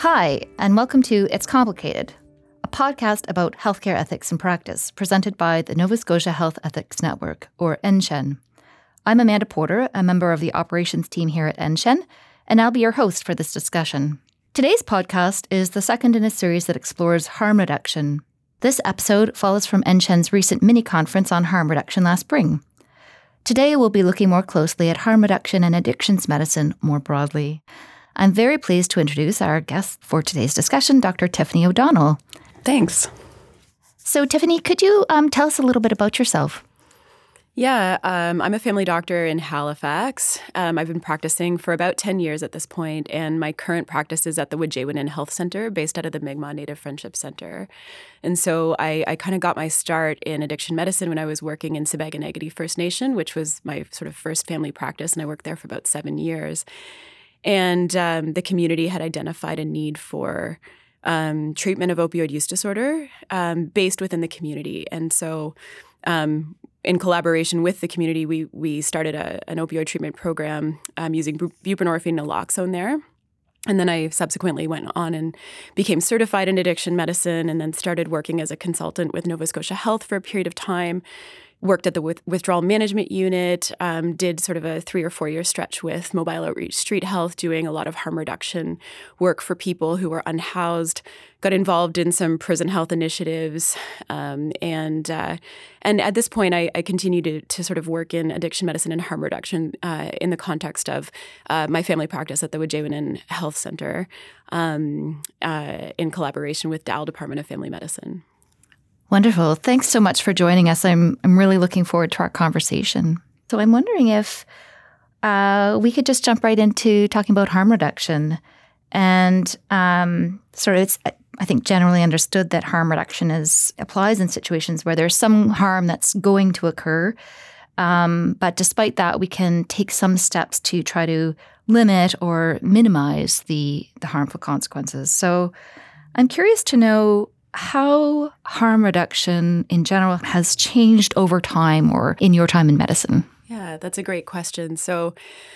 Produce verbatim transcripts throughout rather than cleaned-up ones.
Hi, and welcome to It's Complicated, a podcast about healthcare ethics and practice presented by the Nova Scotia Health Ethics Network, or N C H E N. I'm Amanda Porter, a member of the operations team here at N C H E N, and I'll be your host for this discussion. Today's podcast is the second in a series that explores harm reduction. This episode follows from N C H E N's recent mini-conference on harm reduction last spring. Today, we'll be looking more closely at harm reduction and addictions medicine more broadly. I'm very pleased to introduce our guest for today's discussion, Doctor Tiffany O'Donnell. Thanks. So, Tiffany, could you um, tell us a little bit about yourself? Yeah, um, I'm a family doctor in Halifax. Um, I've been practicing for about ten years at this point, and my current practice is at the Wujaywanin Health Center based out of the Mi'kmaq Native Friendship Center. And so I, I kind of got my start in addiction medicine when I was working in Sibäganegaddi First Nation, which was my sort of first family practice, and I worked there for about seven years. And um, the community had identified a need for um, treatment of opioid use disorder um, based within the community. And so um, in collaboration with the community, we we started a, an opioid treatment program um, using bu- buprenorphine and naloxone there. And then I subsequently went on and became certified in addiction medicine and then started working as a consultant with Nova Scotia Health for a period of time. Worked at the with- withdrawal management unit, um, did sort of a three or four year stretch with Mobile Outreach Street Health, doing a lot of harm reduction work for people who were unhoused. Got involved in some prison health initiatives, um, and uh, and at this point, I, I continue to to sort of work in addiction medicine and harm reduction uh, in the context of uh, my family practice at the Wujaywanin Health Center, um, uh, in collaboration with Dal Department of Family Medicine. Wonderful. Thanks so much for joining us. I'm I'm really looking forward to our conversation. So I'm wondering if uh, we could just jump right into talking about harm reduction. And um, sort of it's, I think, generally understood that harm reduction is applies in situations where there's some harm that's going to occur. Um, but despite that, we can take some steps to try to limit or minimize the, the harmful consequences. So I'm curious to know how harm reduction in general has changed over time or in your time in medicine. Yeah, that's a great question. So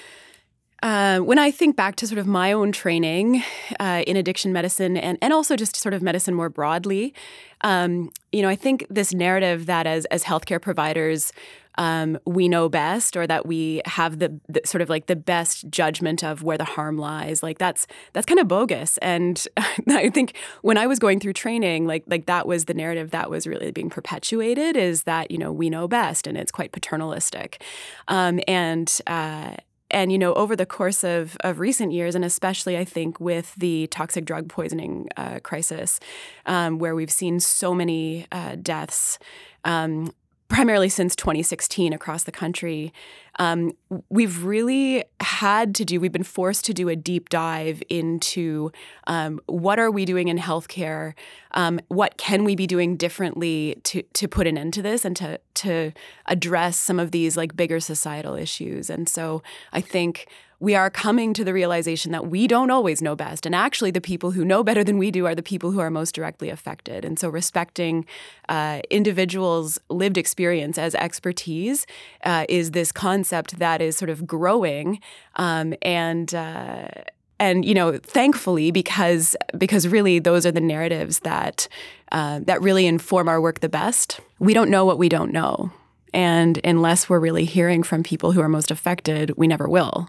uh, when I think back to sort of my own training uh, in addiction medicine and, and also just sort of medicine more broadly, um, you know, I think this narrative that as, as healthcare providers, Um, we know best, or that we have the, the sort of like the best judgment of where the harm lies. Like that's that's kind of bogus. And I think when I was going through training, like like that was the narrative that was really being perpetuated, is that, you know, we know best, and it's quite paternalistic. Um, and uh, and you know, over the course of of recent years, and especially I think with the toxic drug poisoning uh, crisis, um, where we've seen so many uh, deaths. Um, primarily since twenty sixteen across the country, um, we've really had to do, we've been forced to do a deep dive into um, what are we doing in healthcare, um, what can we be doing differently to to put an end to this and to to address some of these like bigger societal issues. And so I think we are coming to the realization that we don't always know best. And actually, the people who know better than we do are the people who are most directly affected. And so respecting uh, individuals' lived experience as expertise uh, is this concept that is sort of growing. Um, and uh, and, you know, thankfully, because because really those are the narratives that uh, that really inform our work the best. We don't know what we don't know. And unless we're really hearing from people who are most affected, we never will.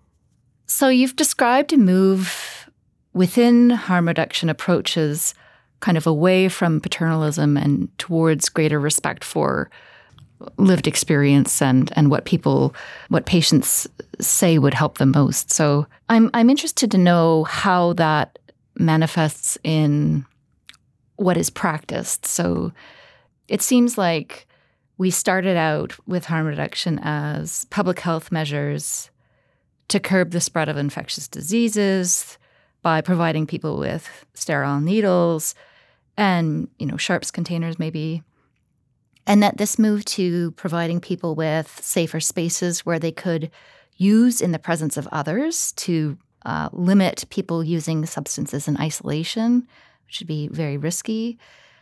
So you've described a move within harm reduction approaches kind of away from paternalism and towards greater respect for lived experience and, and what people, what patients say would help them most. So I'm I'm interested to know how that manifests in what is practiced. So it seems like we started out with harm reduction as public health measures to curb the spread of infectious diseases by providing people with sterile needles and, you know, sharps containers maybe. And that this moved to providing people with safer spaces where they could use in the presence of others to uh, limit people using substances in isolation, which would be very risky.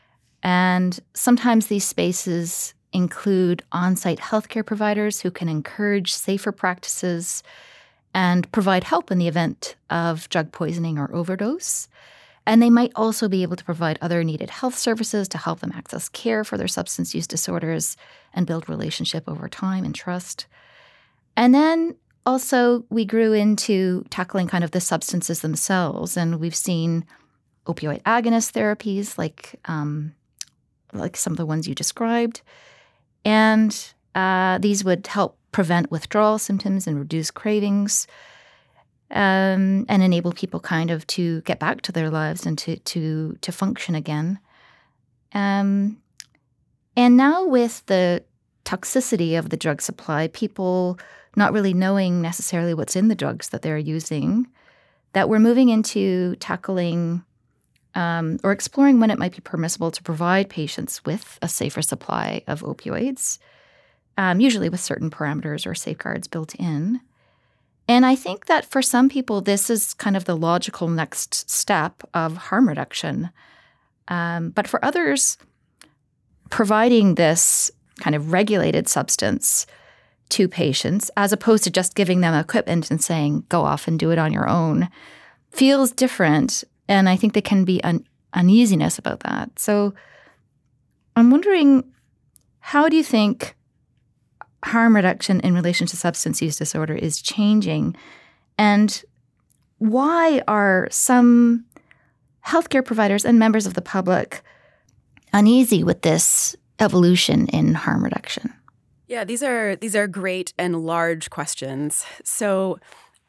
And sometimes these spaces include on-site healthcare providers who can encourage safer practices and provide help in the event of drug poisoning or overdose. And they might also be able to provide other needed health services to help them access care for their substance use disorders and build relationship over time and trust. And then also we grew into tackling kind of the substances themselves. And we've seen opioid agonist therapies like um, like some of the ones you described. And uh, these would help prevent withdrawal symptoms and reduce cravings. Um, and enable people kind of to get back to their lives and to to to function again. Um, and now with the toxicity of the drug supply, people not really knowing necessarily what's in the drugs that they're using, that we're moving into tackling um, or exploring when it might be permissible to provide patients with a safer supply of opioids, um, usually with certain parameters or safeguards built in. And I think that for some people, this is kind of the logical next step of harm reduction. Um, but for others, providing this kind of regulated substance to patients, as opposed to just giving them equipment and saying, go off and do it on your own, feels different. And I think there can be an uneasiness about that. So I'm wondering, how do you think harm reduction in relation to substance use disorder is changing? And why are some healthcare providers and members of the public uneasy with this evolution in harm reduction? Yeah, these are these are great and large questions. So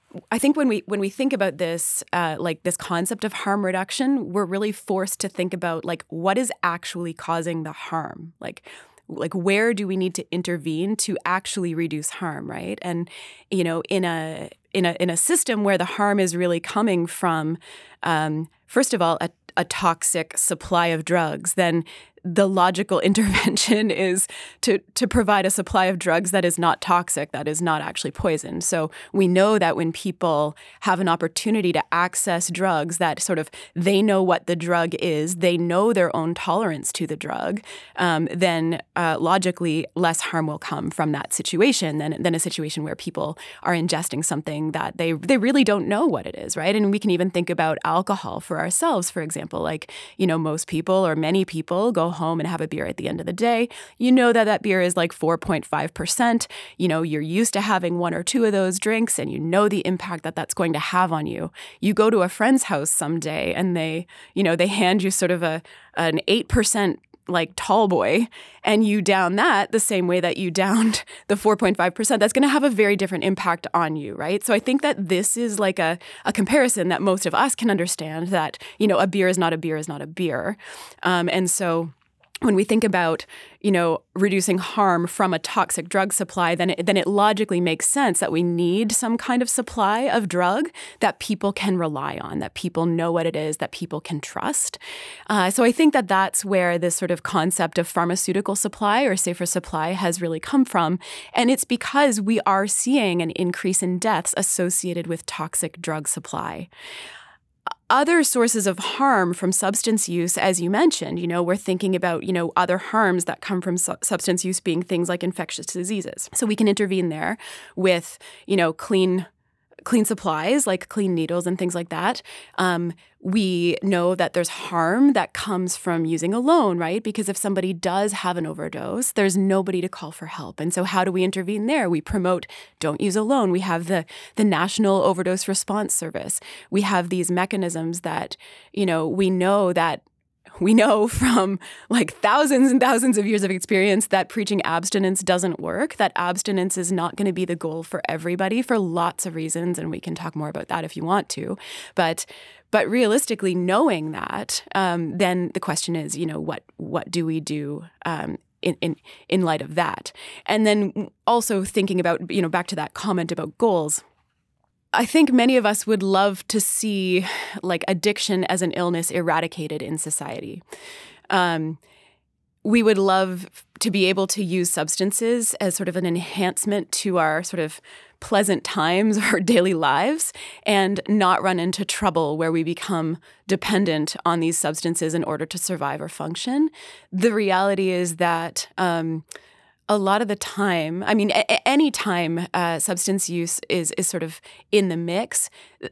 I think when we when we think about this, uh, like this concept of harm reduction, we're really forced to think about like what is actually causing the harm, like. Like, where do we need to intervene to actually reduce harm, right? And, you know, in a in a in a system where the harm is really coming from, um, first of all, a, a toxic supply of drugs, then the logical intervention is to to provide a supply of drugs that is not toxic, that is not actually poisoned. So we know that when people have an opportunity to access drugs that sort of they know what the drug is, they know their own tolerance to the drug, um, then uh, logically less harm will come from that situation than, than a situation where people are ingesting something that they they really don't know what it is, right? And we can even think about alcohol for ourselves, for example. Like, you know, most people or many people go home and have a beer at the end of the day. You know that that beer is like four point five percent. You know, you're used to having one or two of those drinks and you know the impact that that's going to have on you. You go to a friend's house someday and they, you know, they hand you sort of a an eight percent like tall boy and you down that the same way that you downed the four point five percent, that's going to have a very different impact on you, right? So I think that this is like a, a comparison that most of us can understand that, you know, a beer is not a beer is not a beer. Um, and so when we think about, you know, reducing harm from a toxic drug supply, then it, then it logically makes sense that we need some kind of supply of drug that people can rely on, that people know what it is, that people can trust. Uh, so I think that that's where this sort of concept of pharmaceutical supply or safer supply has really come from. And it's because we are seeing an increase in deaths associated with toxic drug supply. Other sources of harm from substance use, as you mentioned, you know, we're thinking about, you know, other harms that come from su- substance use being things like infectious diseases. So we can intervene there with, you know, clean clean supplies like clean needles and things like that. Um, we know that there's harm that comes from using alone, right? Because if somebody does have an overdose, there's nobody to call for help. And so how do we intervene there? We promote don't use alone. We have the the National Overdose Response Service. We have these mechanisms that, you know, we know that We know from like thousands and thousands of years of experience that preaching abstinence doesn't work, that abstinence is not going to be the goal for everybody for lots of reasons. And we can talk more about that if you want to. But but realistically, knowing that, um, then the question is, you know, what what do we do um, in, in in light of that? And then also thinking about, you know, back to that comment about goals. I think many of us would love to see like addiction as an illness eradicated in society. Um, we would love to be able to use substances as sort of an enhancement to our sort of pleasant times or daily lives and not run into trouble where we become dependent on these substances in order to survive or function. The reality is that um, a lot of the time, I mean, a- any time uh, substance use is is sort of in the mix,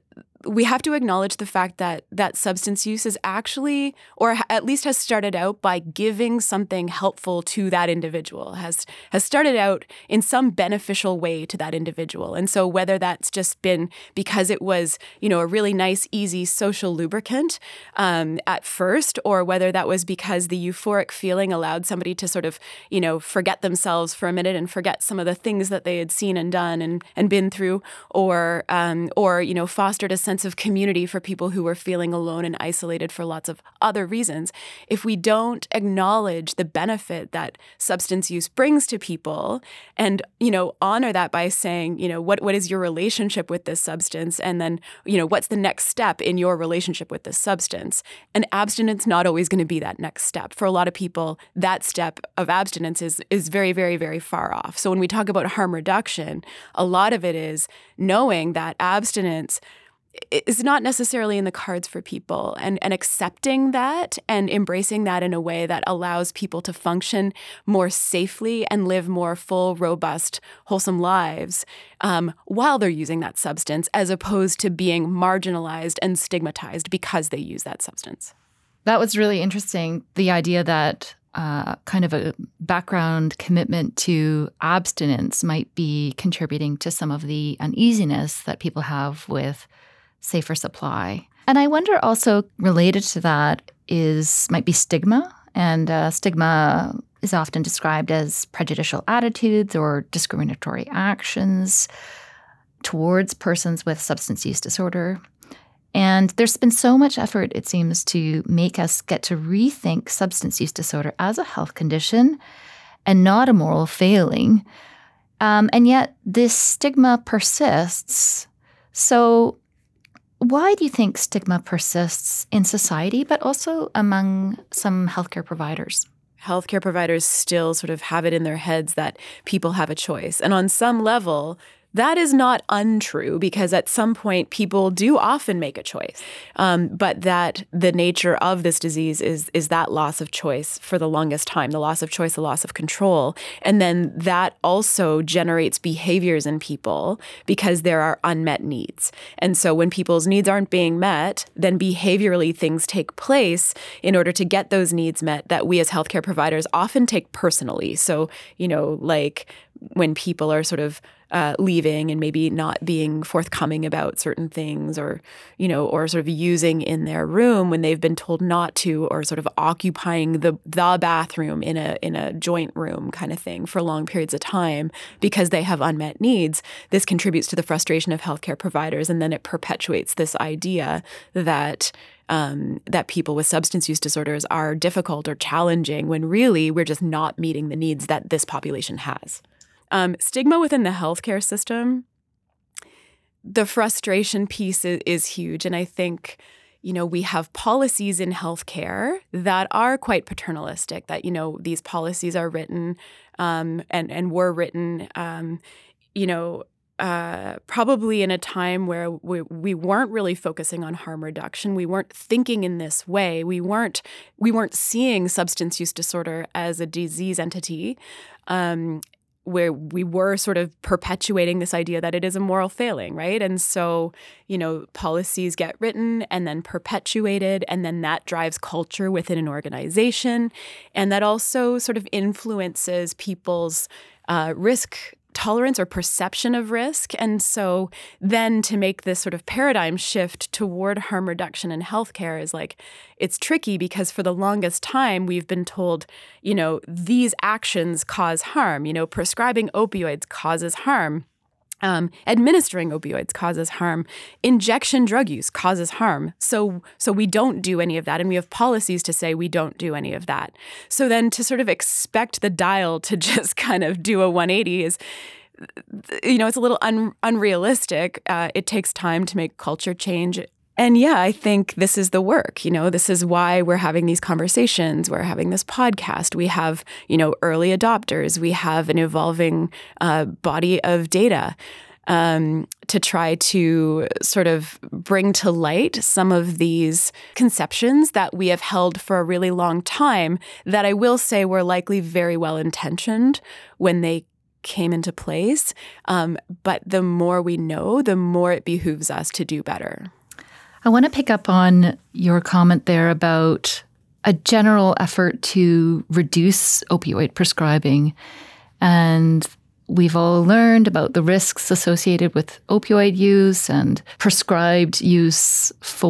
we have to acknowledge the fact that that substance use is actually, or at least has started out by giving something helpful to that individual, has has started out in some beneficial way to that individual. And so whether that's just been because it was, you know, a really nice, easy social lubricant um, at first, or whether that was because the euphoric feeling allowed somebody to sort of, you know, forget themselves for a minute and forget some of the things that they had seen and done and, and been through, or, um, or, you know, fostered a sense of community for people who were feeling alone and isolated for lots of other reasons. If we don't acknowledge the benefit that substance use brings to people and, you know, honor that by saying, you know, what, what is your relationship with this substance? And then, you know, what's the next step in your relationship with this substance? And abstinence not always going to be that next step. For a lot of people, that step of abstinence is, is very, very, very far off. So when we talk about harm reduction, a lot of it is knowing that abstinence is not necessarily in the cards for people, and, and accepting that and embracing that in a way that allows people to function more safely and live more full, robust, wholesome lives um, while they're using that substance, as opposed to being marginalized and stigmatized because they use that substance. That was really interesting, the idea that uh, kind of a background commitment to abstinence might be contributing to some of the uneasiness that people have with safer supply. And I wonder also, related to that is might be stigma. And uh, stigma is often described as prejudicial attitudes or discriminatory actions towards persons with substance use disorder. And there's been so much effort, it seems, to make us get to rethink substance use disorder as a health condition and not a moral failing. Um, and yet this stigma persists. So why do you think stigma persists in society, but also among some healthcare providers? Healthcare providers still sort of have it in their heads that people have a choice. And on some level, that is not untrue, because at some point people do often make a choice. Um, but that the nature of this disease is is that loss of choice for the longest time, the loss of choice, the loss of control. And then that also generates behaviors in people because there are unmet needs. And so when people's needs aren't being met, then behaviorally things take place in order to get those needs met that we as healthcare providers often take personally. So, you know, like when people are sort of uh, leaving and maybe not being forthcoming about certain things, or, you know, or sort of using in their room when they've been told not to, or sort of occupying the the bathroom in a in a joint room kind of thing for long periods of time because they have unmet needs. This contributes to the frustration of healthcare providers, and then it perpetuates this idea that Um, that people with substance use disorders are difficult or challenging, when really we're just not meeting the needs that this population has. Um, stigma within the healthcare system, the frustration piece is, is huge. And I think, you know, we have policies in healthcare that are quite paternalistic, that, you know, these policies are written um, and, and were written, um, you know, Uh, probably in a time where we, we weren't really focusing on harm reduction. We weren't thinking in this way. We weren't we weren't seeing substance use disorder as a disease entity, um, where we were sort of perpetuating this idea that it is a moral failing, right? And so, you know, policies get written and then perpetuated, and then that drives culture within an organization, and that also sort of influences people's uh, risk tolerance or perception of risk. And so then to make this sort of paradigm shift toward harm reduction in healthcare is like, it's tricky, because for the longest time we've been told, you know, these actions cause harm. You know, prescribing opioids causes harm. Um, administering opioids causes harm. Injection drug use causes harm. So so we don't do any of that. And we have policies to say we don't do any of that. So then to sort of expect the dial to just kind of do a one eighty is, you know, it's a little un- unrealistic. Uh, it takes time to make culture change. And yeah, I think this is the work. You know, this is why we're having these conversations. We're having this podcast. We have, you know, early adopters. We have an evolving uh, body of data. um, to try to sort of bring to light some of these conceptions that we have held for a really long time that I will say were likely very well intentioned when they came into place. Um, but the more we know, the more it behooves us to do better. I want to pick up on your comment there about a general effort to reduce opioid prescribing. And we've all learned about the risks associated with opioid use and prescribed use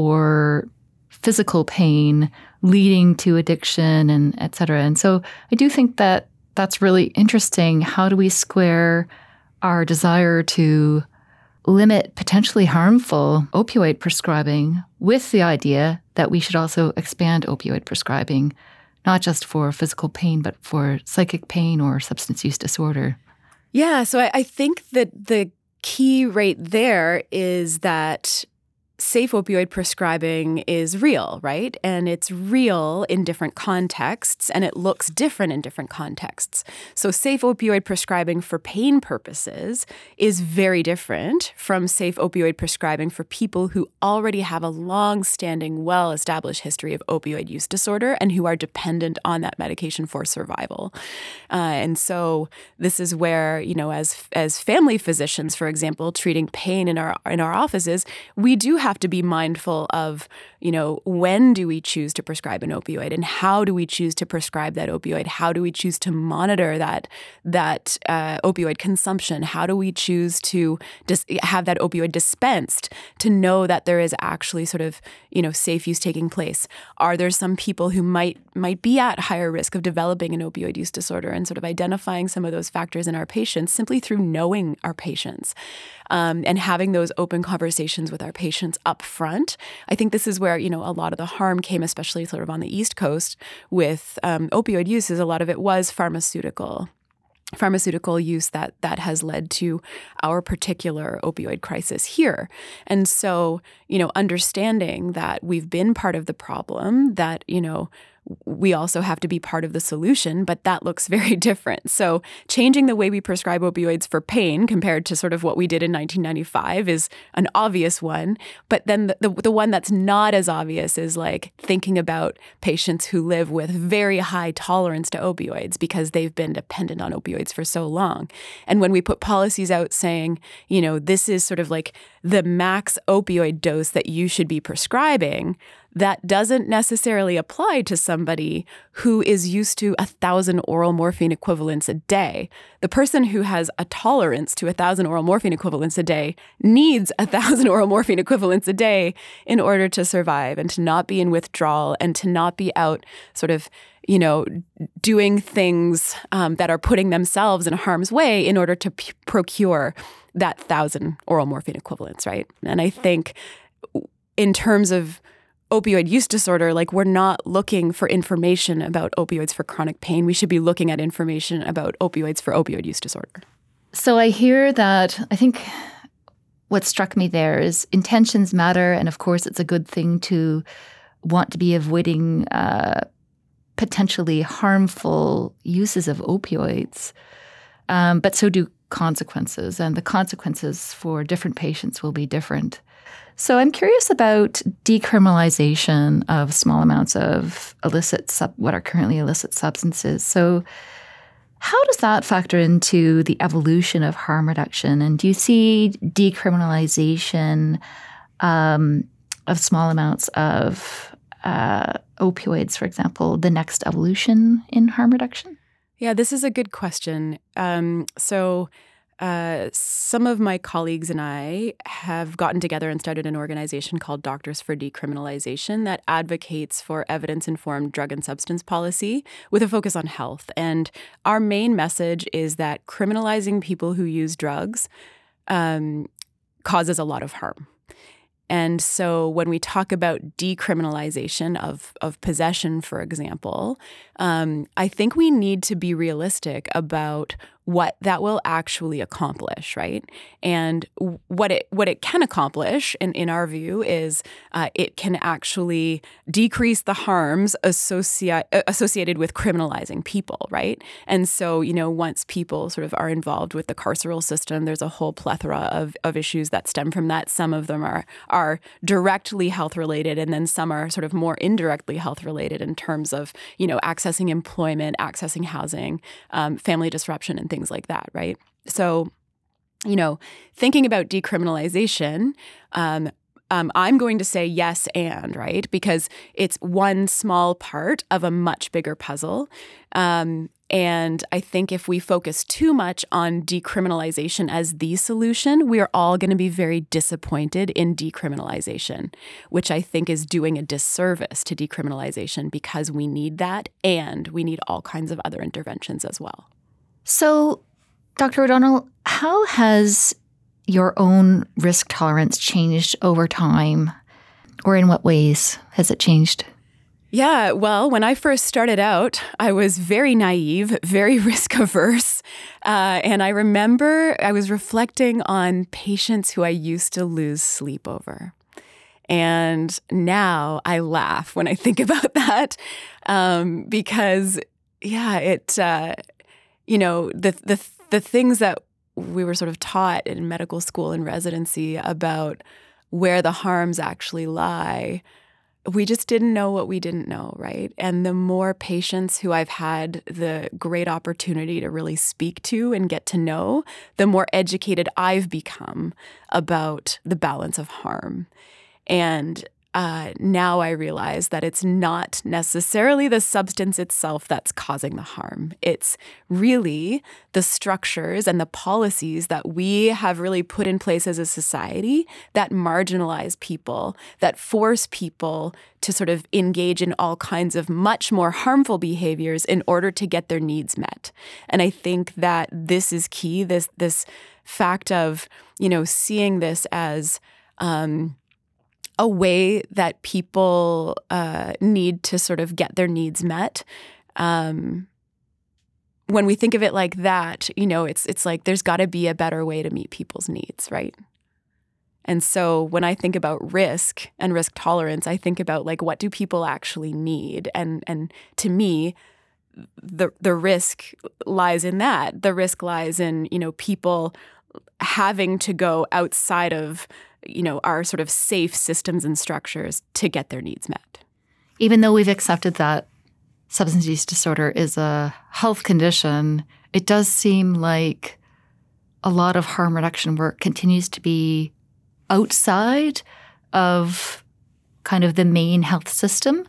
for physical pain leading to addiction and et cetera. And so I do think that that's really interesting. How do we square our desire to limit potentially harmful opioid prescribing with the idea that we should also expand opioid prescribing, not just for physical pain, but for psychic pain or substance use disorder? Yeah, so I, I think that the key right there is that safe opioid prescribing is real, right? And it's real in different contexts, and it looks different in different contexts. So safe opioid prescribing for pain purposes is very different from safe opioid prescribing for people who already have a long-standing, well-established history of opioid use disorder and who are dependent on that medication for survival. Uh, and so this is where, you know, as as family physicians, for example, treating pain in our in our offices, we do have have to be mindful of, you know, when do we choose to prescribe an opioid and how do we choose to prescribe that opioid? How do we choose to monitor that that uh, opioid consumption? How do we choose to dis- have that opioid dispensed to know that there is actually sort of, you know, safe use taking place? Are there some people who might might be at higher risk of developing an opioid use disorder, and sort of identifying some of those factors in our patients simply through knowing our patients um, and having those open conversations with our patients up front. I think this is where, you know, a lot of the harm came, especially sort of on the East Coast with um, opioid use, is a lot of it was pharmaceutical. pharmaceutical use that that has led to our particular opioid crisis here. And so, you know, understanding that we've been part of the problem, that, you know, we also have to be part of the solution, but that looks very different. So changing the way we prescribe opioids for pain compared to sort of what we did in nineteen ninety-five is an obvious one. But then the, the, the one that's not as obvious is like thinking about patients who live with very high tolerance to opioids because they've been dependent on opioids for so long. And when we put policies out saying, you know, this is sort of like the max opioid dose that you should be prescribing, that doesn't necessarily apply to somebody who is used to a thousand oral morphine equivalents a day. The person who has a tolerance to a thousand oral morphine equivalents a day needs a thousand oral morphine equivalents a day in order to survive and to not be in withdrawal and to not be out sort of, you know, doing things um, that are putting themselves in harm's way in order to p- procure that thousand oral morphine equivalents, right? And I think in terms of opioid use disorder, like we're not looking for information about opioids for chronic pain. We should be looking at information about opioids for opioid use disorder. So I hear that. I think what struck me there is intentions matter. And of course, it's a good thing to want to be avoiding uh, potentially harmful uses of opioids. Um, but so do consequences. And the consequences for different patients will be different. So I'm curious about decriminalization of small amounts of illicit, sub- what are currently illicit substances. So how does that factor into the evolution of harm reduction? And do you see decriminalization um, of small amounts of uh, opioids, for example, the next evolution in harm reduction? Yeah, this is a good question. Um, so Uh, some of my colleagues and I have gotten together and started an organization called Doctors for Decriminalization that advocates for evidence-informed drug and substance policy with a focus on health. And our main message is that criminalizing people who use drugs um, causes a lot of harm. And so when we talk about decriminalization of, of possession, for example, um, I think we need to be realistic about what that will actually accomplish, right? And what it what it can accomplish, in, in our view, is uh, it can actually decrease the harms associate, associated with criminalizing people, right? And so, you know, once people sort of are involved with the carceral system, there's a whole plethora of, of issues that stem from that. Some of them are are directly health related, and then some are sort of more indirectly health related in terms of, you know, accessing employment, accessing housing, um, family disruption, and things things like that, right? So, you know, thinking about decriminalization, um, um, I'm going to say yes and, right? Because it's one small part of a much bigger puzzle. Um, and I think if we focus too much on decriminalization as the solution, we are all going to be very disappointed in decriminalization, which I think is doing a disservice to decriminalization, because we need that and we need all kinds of other interventions as well. So, Doctor O'Donnell, how has your own risk tolerance changed over time, or in what ways has it changed? Yeah, well, when I first started out, I was very naive, very risk averse. Uh, and I remember I was reflecting on patients who I used to lose sleep over. And now I laugh when I think about that, um, because, yeah, it... Uh, You know, the the the things that we were sort of taught in medical school and residency about where the harms actually lie, we just didn't know what we didn't know, right? And the more patients who I've had the great opportunity to really speak to and get to know, the more educated I've become about the balance of harm. And Uh, now I realize that it's not necessarily the substance itself that's causing the harm. It's really the structures and the policies that we have really put in place as a society that marginalize people, that force people to sort of engage in all kinds of much more harmful behaviors in order to get their needs met. And I think that this is key, this this fact of, you know, seeing this as um, a way that people uh, need to sort of get their needs met. Um, when we think of it like that, you know, it's it's like there's got to be a better way to meet people's needs, right? And so when I think about risk and risk tolerance, I think about like, what do people actually need? And and to me, the the risk lies in that. The risk lies in, you know, people having to go outside of, you know, our sort of safe systems and structures to get their needs met. Even though we've accepted that substance use disorder is a health condition, it does seem like a lot of harm reduction work continues to be outside of kind of the main health system.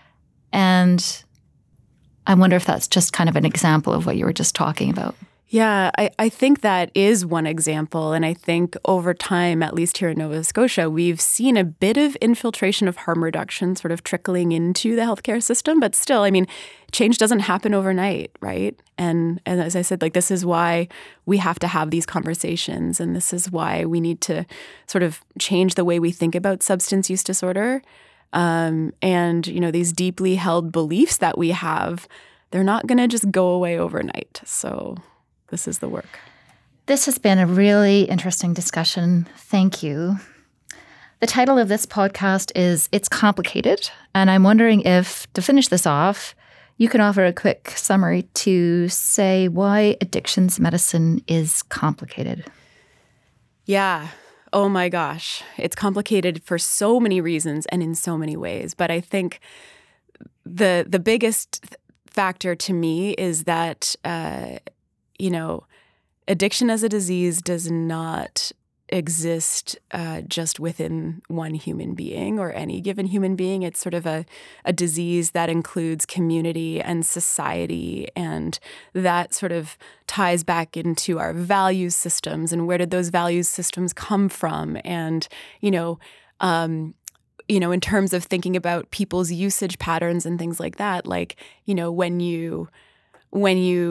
And I wonder if that's just kind of an example of what you were just talking about. Yeah, I, I think that is one example. And I think over time, at least here in Nova Scotia, we've seen a bit of infiltration of harm reduction sort of trickling into the healthcare system. But still, I mean, change doesn't happen overnight, right? And, and as I said, like, this is why we have to have these conversations. And this is why we need to sort of change the way we think about substance use disorder. Um, and, you know, these deeply held beliefs that we have, they're not going to just go away overnight. So this is the work. This has been a really interesting discussion. Thank you. The title of this podcast is It's Complicated. And I'm wondering if, to finish this off, you can offer a quick summary to say why addictions medicine is complicated. Yeah. Oh my gosh. It's complicated for so many reasons and in so many ways. But I think the the biggest factor to me is that uh, you know, addiction as a disease does not exist uh, just within one human being or any given human being. It's sort of a, a disease that includes community and society, and that sort of ties back into our value systems and where did those value systems come from? And, you know, um, you know, in terms of thinking about people's usage patterns and things like that, like, you know, when you when you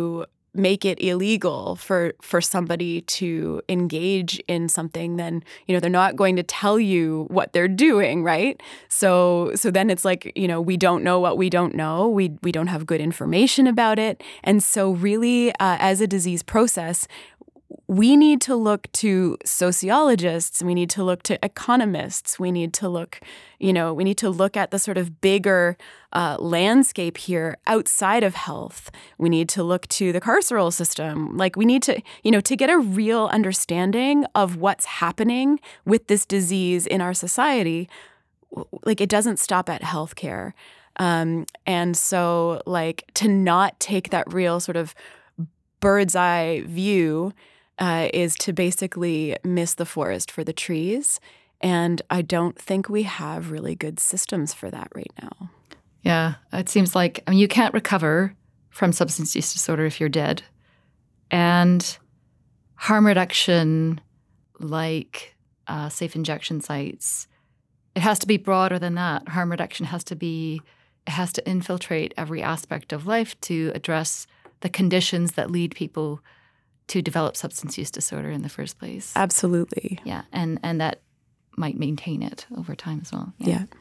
make it illegal for for somebody to engage in something, then, you know, they're not going to tell you what they're doing, right? So so then it's like, you know, we don't know what we don't know. We we don't have good information about it. And so really, uh, as a disease process, we need to look to sociologists, we need to look to economists, we need to look, you know, we need to look at the sort of bigger uh, landscape here outside of health. We need to look to the carceral system. Like we need to, you know, to get a real understanding of what's happening with this disease in our society. Like it doesn't stop at healthcare. Um, and so like to not take that real sort of bird's eye view Uh, is to basically miss the forest for the trees. And I don't think we have really good systems for that right now. Yeah, it seems like, I mean, you can't recover from substance use disorder if you're dead. And harm reduction, like uh, safe injection sites, it has to be broader than that. Harm reduction has to be, it has to infiltrate every aspect of life to address the conditions that lead people to develop substance use disorder in the first place. Absolutely. Yeah, and and that might maintain it over time as well. Yeah. yeah.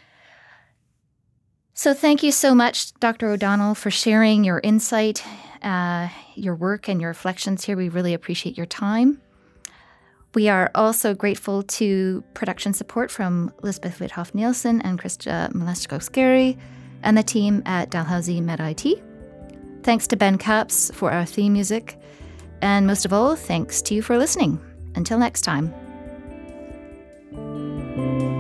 So thank you so much, Doctor O'Donnell, for sharing your insight, uh, your work, and your reflections here. We really appreciate your time. We are also grateful to production support from Elizabeth Withoff-Nielsen and Krista Maleszko-Scary and the team at Dalhousie MedIT. Thanks to Ben Capps for our theme music. And most of all, thanks to you for listening. Until next time.